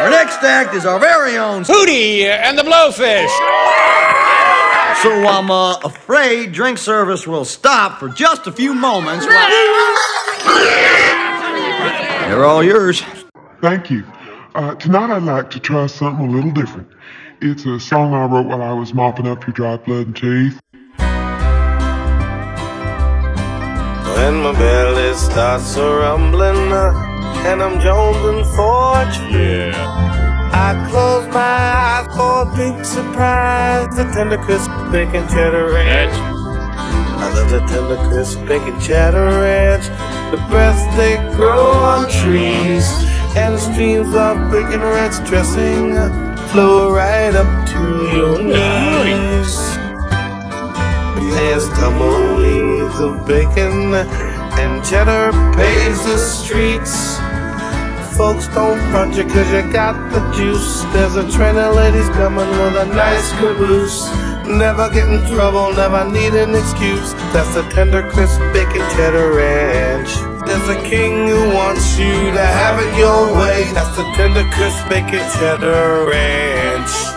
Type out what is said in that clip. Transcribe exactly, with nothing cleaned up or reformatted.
Our next act is our very own Hootie and the Blowfish. So I'm uh, afraid drink service will stop for just a few moments. They're all yours. Thank you. Uh, tonight I'd like to try something a little different. It's a song I wrote while I was mopping up your dry blood and teeth. When my belly starts a rumbling uh, and I'm jonesing for a treat, yeah. I close my eyes for a big surprise. The tender crisp bacon cheddar ranch. I love the tender crisp bacon cheddar ranch. The best they grow on trees, and streams of bacon ranch dressing flow right up to your knees. There's tumbleweeds of bacon and cheddar paves the streets. Folks don't front you cause you got the juice. There's a train of ladies coming with a nice caboose. Never get in trouble, never need an excuse. That's the tender crisp bacon cheddar ranch. There's a king who wants you to have it your way. That's the tender crisp bacon cheddar ranch.